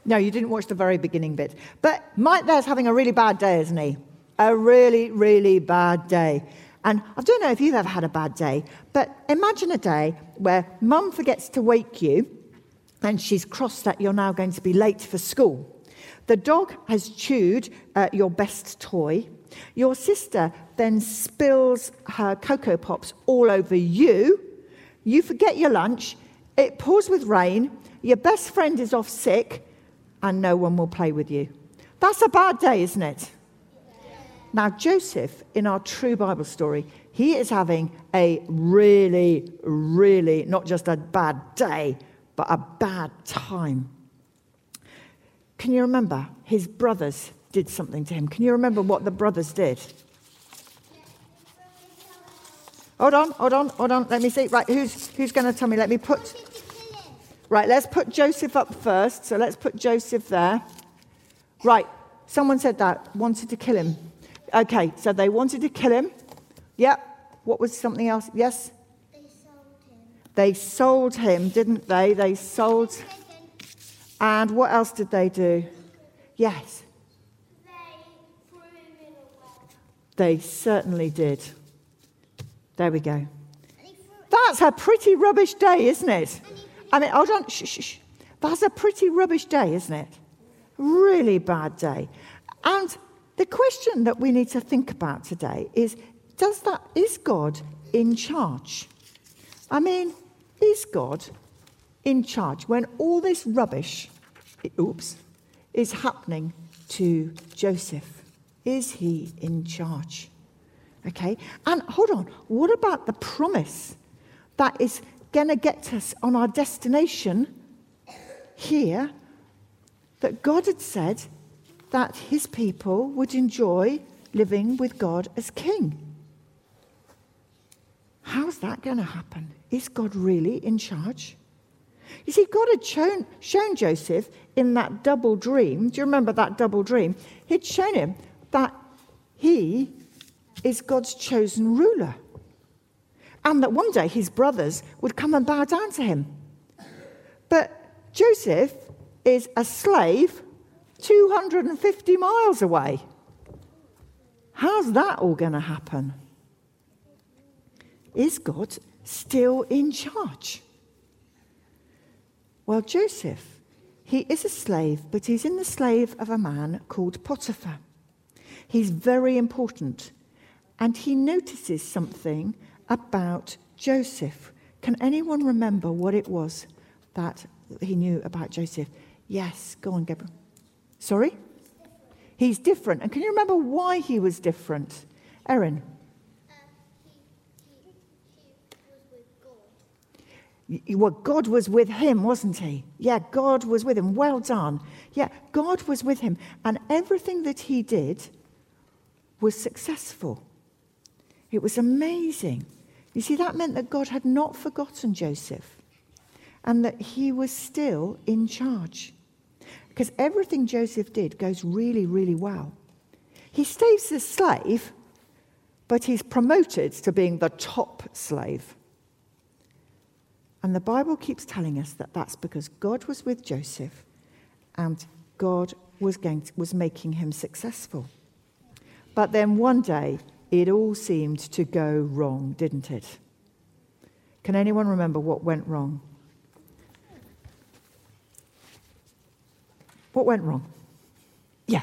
No, you didn't watch the very beginning bit. But Mike there's having a really bad day, isn't he? A really, really bad day. And I don't know if you've ever had a bad day, but imagine a day where Mum forgets to wake you and she's cross that you're now going to be late for school. The dog has chewed your best toy. Your sister then spills her Cocoa Pops all over you. You forget your lunch. It pours with rain. Your best friend is off sick and no one will play with you. That's a bad day, isn't it? Now, Joseph, in our true Bible story, he is having a really, really, not just a bad day, but a bad time. Can you remember his brothers did something to him? Can you remember what the brothers did? Hold on. Let me see. Right, who's going to tell me? Right, let's put Joseph up first. So let's put Joseph there. Right, someone said that, wanted to kill him. Okay, so they wanted to kill him. Yep. What was something else? Yes? They sold him, didn't they? They sold. And what else did they do? Yes. They certainly did. There we go. That's a pretty rubbish day, isn't it? I mean, hold on. Shh. That's a pretty rubbish day, isn't it? Really bad day. And the question that we need to think about today is God in charge? I mean, is God in charge when all this rubbish, is happening to Joseph? Is he in charge? Okay, and hold on, what about the promise that is going to get us on our destination here, that God had said that his people would enjoy living with God as king? How's that going to happen? Is God really in charge? You see, God had shown Joseph in that double dream. Do you remember that double dream? He'd shown him that he is God's chosen ruler. And that one day his brothers would come and bow down to him. But Joseph is a slave 250 miles away. How's that all going to happen? Is God still in charge? Well, Joseph, he is a slave, but he's in the slave of a man called Potiphar. He's very important, and he notices something about Joseph. Can anyone remember what it was that he knew about Joseph? Yes, go on, Gabriel. Sorry? He's different. And can you remember why he was different? Erin? Well, God was with him, wasn't he? Yeah, God was with him. Well done. Yeah, God was with him. And everything that he did was successful. It was amazing. You see, that meant that God had not forgotten Joseph and that he was still in charge. Because everything Joseph did goes really, really well. He stays a slave, but he's promoted to being the top slave. And the Bible keeps telling us that that's because God was with Joseph and God was making him successful. But then one day, it all seemed to go wrong, didn't it? Can anyone remember what went wrong? What went wrong? Yeah.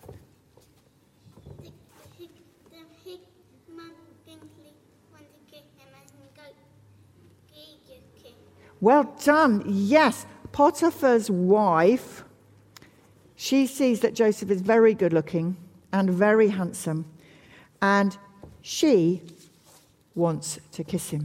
Well done. Yes. Potiphar's wife, she sees that Joseph is very good looking and very handsome, and she wants to kiss him.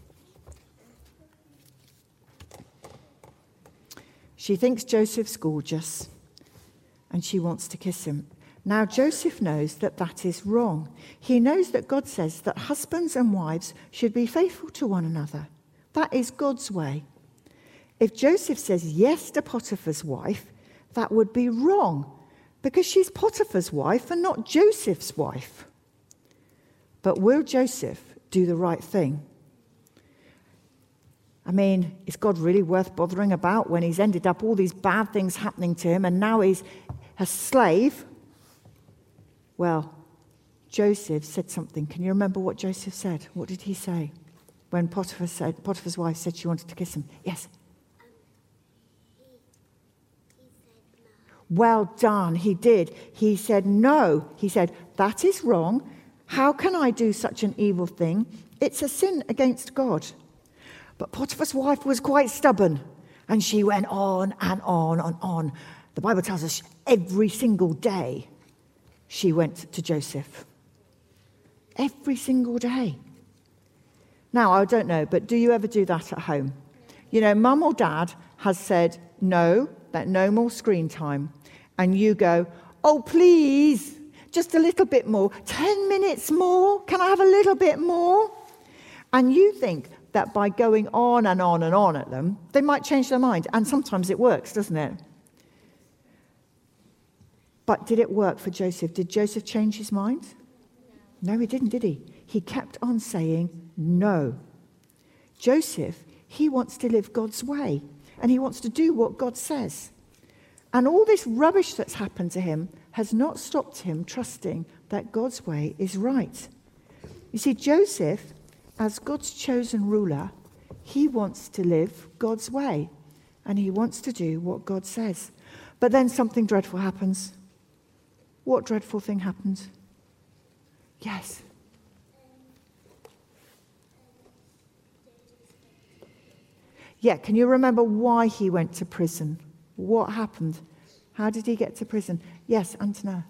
She thinks Joseph's gorgeous, and she wants to kiss him. Now, Joseph knows that that is wrong. He knows that God says that husbands and wives should be faithful to one another. That is God's way. If Joseph says yes to Potiphar's wife, that would be wrong, because she's Potiphar's wife and not Joseph's wife. But will Joseph do the right thing? I mean, is God really worth bothering about when he's ended up all these bad things happening to him and now he's a slave? Well, Joseph said something. Can you remember what Joseph said? What did he say when Potiphar's wife said she wanted to kiss him? Yes. He said no. Well done, he did. He said no. He said, that is wrong. How can I do such an evil thing? It's a sin against God. But Potiphar's wife was quite stubborn, and she went on and on and on. The Bible tells us every single day she went to Joseph. Every single day. Now, I don't know, but do you ever do that at home? You know, mum or dad has said, no, that no more screen time. And you go, oh, please, just a little bit more. 10 minutes more? Can I have a little bit more? And you think that by going on and on and on at them, they might change their mind. And sometimes it works, doesn't it? But did it work for Joseph? Did Joseph change his mind? No, he didn't, did he? He kept on saying no. Joseph, he wants to live God's way. And he wants to do what God says. And all this rubbish that's happened to him has not stopped him trusting that God's way is right. You see, Joseph, as God's chosen ruler, he wants to live God's way. And he wants to do what God says. But then something dreadful happens. What dreadful thing happens? Yes. Yeah, can you remember why he went to prison? What happened? How did he get to prison? Yes, Antonia.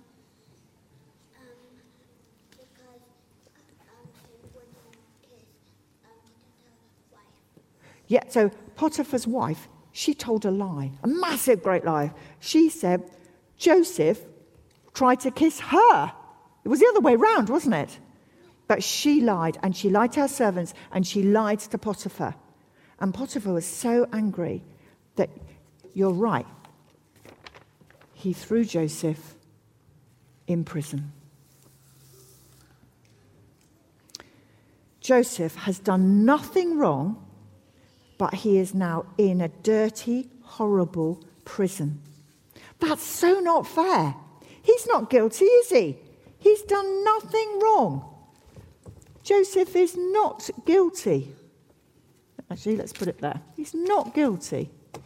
Because he wouldn't kiss Potiphar's wife. Yeah, so Potiphar's wife, she told a lie, a massive, great lie. She said Joseph tried to kiss her. It was the other way round, wasn't it? But she lied, and she lied to her servants, and she lied to Potiphar. And Potiphar was so angry that, you're right, he threw Joseph in prison. Joseph has done nothing wrong, but he is now in a dirty, horrible prison. That's so not fair. He's not guilty, is he? He's done nothing wrong. Joseph is not guilty. Actually, let's put it there. He's not guilty.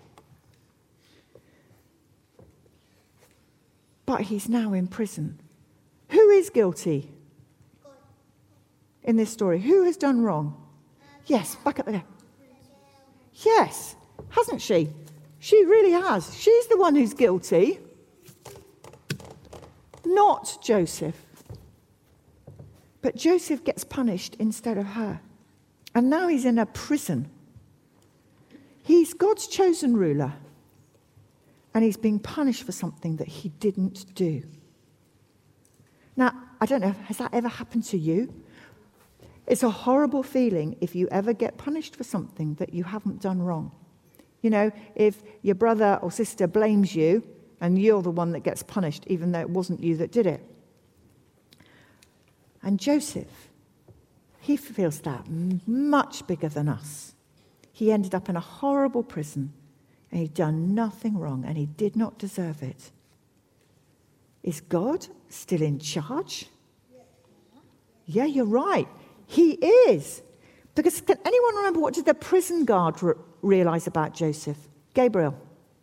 But he's now in prison. Who is guilty in this story? Who has done wrong? Yes, back up there. Yes, hasn't she? She really has. She's the one who's guilty, not Joseph. But Joseph gets punished instead of her. And now he's in a prison. He's God's chosen ruler. And he's being punished for something that he didn't do. Now, I don't know, has that ever happened to you? It's a horrible feeling if you ever get punished for something that you haven't done wrong. You know, if your brother or sister blames you and you're the one that gets punished, even though it wasn't you that did it. And Joseph, he feels that much bigger than us. He ended up in a horrible prison, and he'd done nothing wrong, and he did not deserve it. Is God still in charge? Yeah, you're right. He is. Because can anyone remember what did the prison guard realize about Joseph? Gabriel.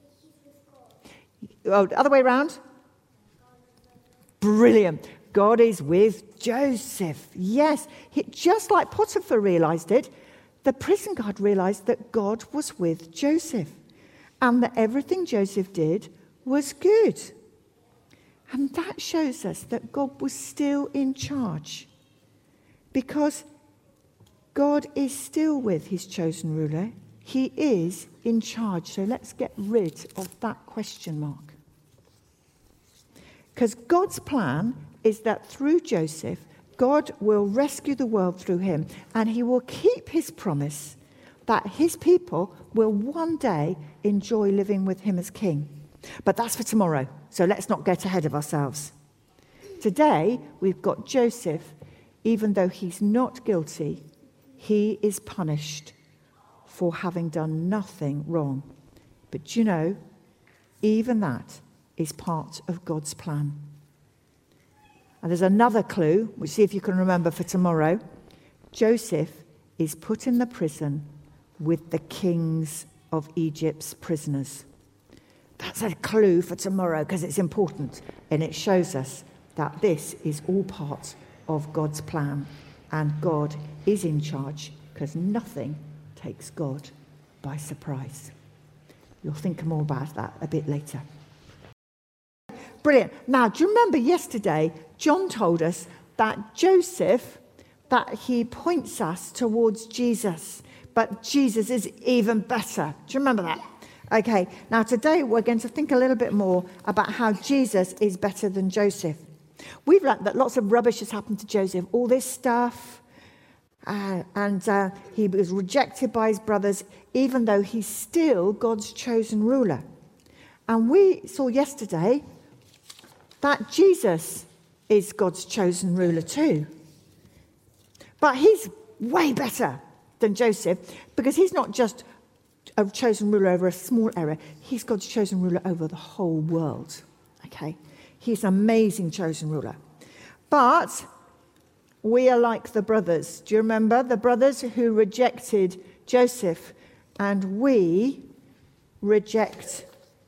Oh, the other way around? Brilliant. God is with Joseph. Yes. Just like Potiphar realized it, the prison guard realized that God was with Joseph and that everything Joseph did was good. And that shows us that God was still in charge because God is still with his chosen ruler. He is in charge. So let's get rid of that question mark. Because God's plan is that through Joseph, God will rescue the world through him, and he will keep his promise that his people will one day enjoy living with him as king. But that's for tomorrow, so let's not get ahead of ourselves. Today, we've got Joseph. Even though he's not guilty, he is punished for having done nothing wrong. But you know, even that is part of God's plan. And there's another clue, which see if you can remember for tomorrow. Joseph is put in the prison with the kings of Egypt's prisoners. That's a clue for tomorrow because it's important, and it shows us that this is all part of God's plan, and God is in charge because nothing takes God by surprise. You'll think more about that a bit later. Brilliant. Now, do you remember yesterday, John told us that Joseph, that he points us towards Jesus, but Jesus is even better. Do you remember that? Okay, now today we're going to think a little bit more about how Jesus is better than Joseph. We've learned that lots of rubbish has happened to Joseph, all this stuff, and he was rejected by his brothers, even though he's still God's chosen ruler. And we saw yesterday that Jesus is God's chosen ruler too. But he's way better than Joseph because he's not just a chosen ruler over a small area. He's God's chosen ruler over the whole world. Okay? He's an amazing chosen ruler. But we are like the brothers. Do you remember the brothers who rejected Joseph? And we reject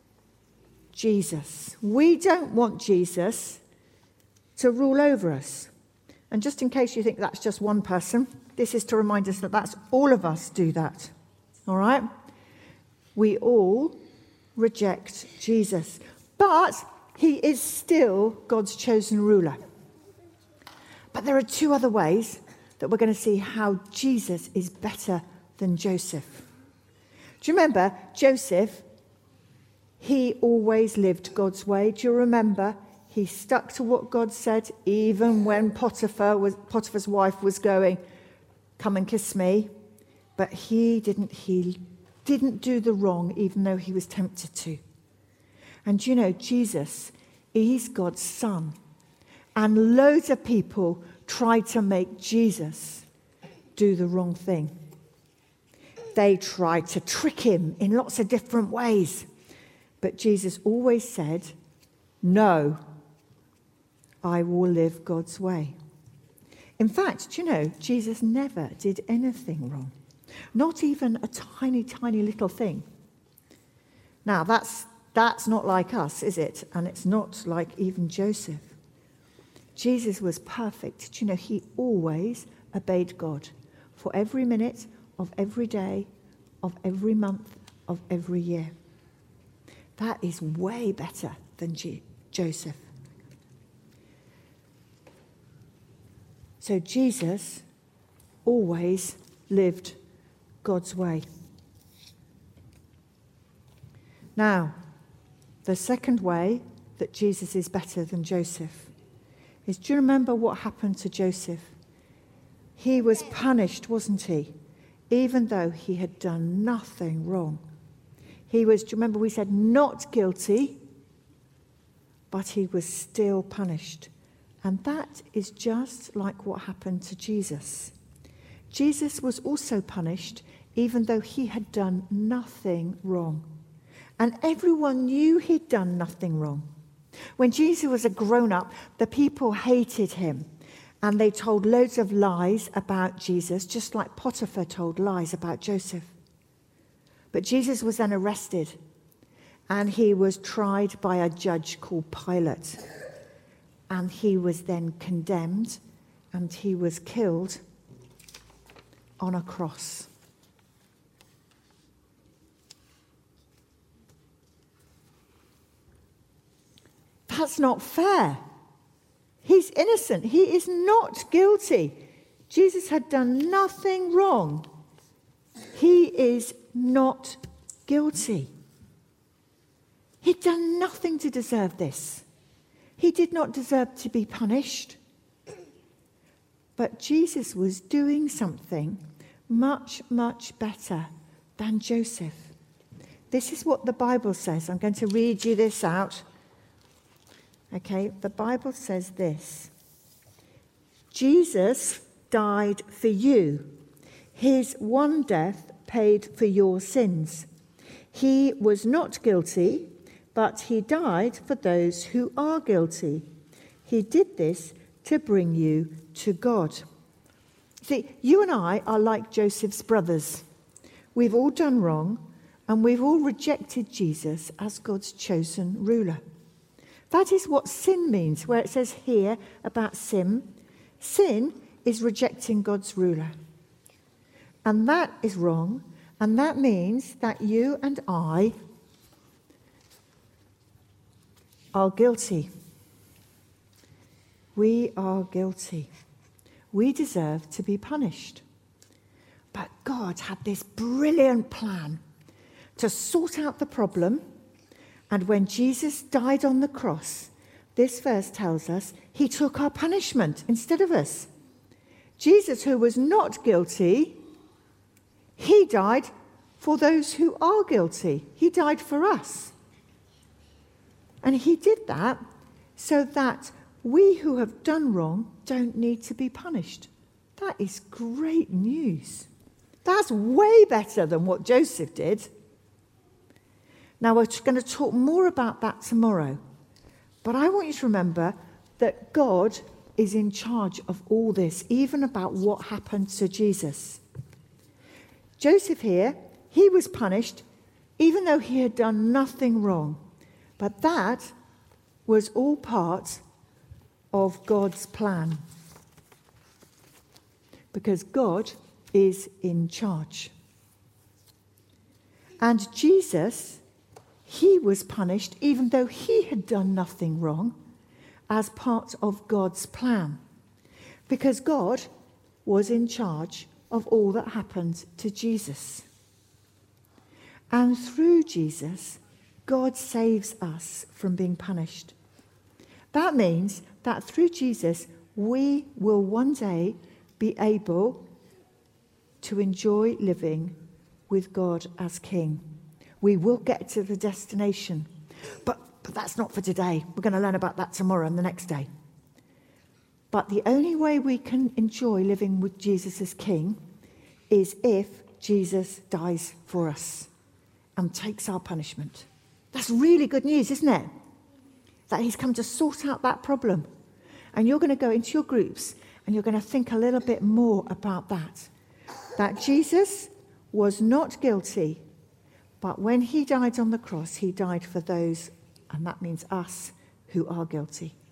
Jesus. We don't want Jesus to rule over us. And just in case you think that's just one person, this is to remind us that that's all of us do that. All right? We all reject Jesus. But he is still God's chosen ruler. But there are two other ways that we're going to see how Jesus is better than Joseph. Do you remember Joseph? He always lived God's way. Do you remember? He stuck to what God said, even when Potiphar's wife was going, "Come and kiss me." But he didn't do the wrong, even though he was tempted to. And you know, Jesus, he's God's son. And loads of people tried to make Jesus do the wrong thing. They tried to trick him in lots of different ways. But Jesus always said, "No, I will live God's way." In fact, do you know, Jesus never did anything wrong. Not even a tiny, tiny little thing. Now, that's not like us, is it? And it's not like even Joseph. Jesus was perfect. Do you know, he always obeyed God for every minute of every day, of every month, of every year. That is way better than Joseph. So Jesus always lived God's way. Now, the second way that Jesus is better than Joseph is, do you remember what happened to Joseph? He was punished, wasn't he? Even though he had done nothing wrong. He was, do you remember we said not guilty, but he was still punished. And that is just like what happened to Jesus. Jesus was also punished even though he had done nothing wrong. And everyone knew he'd done nothing wrong. When Jesus was a grown-up, the people hated him. And they told loads of lies about Jesus, just like Potiphar told lies about Joseph. But Jesus was then arrested. And he was tried by a judge called Pilate. And he was then condemned. And he was killed on a cross. That's not fair. He's innocent. He is not guilty. Jesus had done nothing wrong. He is not guilty. He'd done nothing to deserve this. He did not deserve to be punished. But Jesus was doing something much, much better than Joseph. This is what the Bible says. I'm going to read you this out. Okay, the Bible says this. Jesus died for you. His one death paid for your sins. He was not guilty, but he died for those who are guilty. He did this to bring you to God. See, you and I are like Joseph's brothers. We've all done wrong, and we've all rejected Jesus as God's chosen ruler. That is what sin means, where it says here about sin. Sin is rejecting God's ruler. And that is wrong, and that means that you and I are guilty. We are guilty. We deserve to be punished. But God had this brilliant plan to sort out the problem. And when Jesus died on the cross, this verse tells us he took our punishment instead of us. Jesus, who was not guilty, he died for those who are guilty. He died for us. And he did that so that we who have done wrong don't need to be punished. That is great news. That's way better than what Joseph did. Now, we're going to talk more about that tomorrow. But I want you to remember that God is in charge of all this, even about what happened to Jesus. Joseph here, he was punished even though he had done nothing wrong. But that was all part of God's plan. Because God is in charge. And Jesus, he was punished even though he had done nothing wrong as part of God's plan. Because God was in charge of all that happened to Jesus. And through Jesus, God saves us from being punished. That means that through Jesus, we will one day be able to enjoy living with God as King. We will get to the destination. But that's not for today. We're going to learn about that tomorrow and the next day. But the only way we can enjoy living with Jesus as King is if Jesus dies for us and takes our punishment. That's really good news, isn't it? That he's come to sort out that problem. And you're going to go into your groups and you're going to think a little bit more about that. That Jesus was not guilty, but when he died on the cross, he died for those, and that means us, who are guilty.